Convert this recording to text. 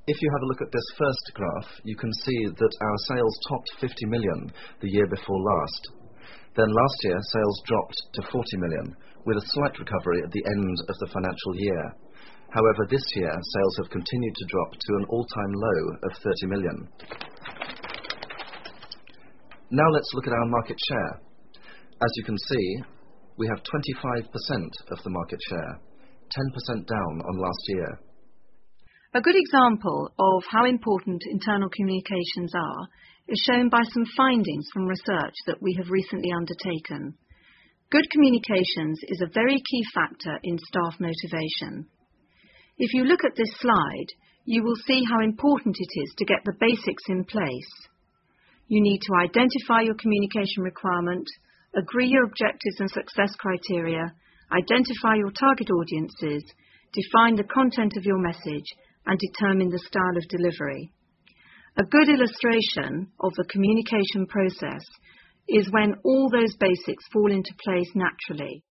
If you have a look at this first graph, you can see that our sales topped 50 million the year before last. Then last year, sales dropped to 40 million, with a slight recovery at the end of the financial year. However, this year, sales have continued to drop to an all-time low of 30 million. Now let's look at our market share. As you can see, we have 25% of the market share, 10% down on last year. A good example of how important internal communications are is shown by some findings from research that we have recently undertaken. Good communications is a very key factor in staff motivation. If you look at this slide, you will see how important it is to get the basics in place. You need to identify your communication requirement, agree your objectives and success criteria, identify your target audiences, define the content of your message, and determine the style of delivery. A good illustration of the communication process is when all those basics fall into place naturally.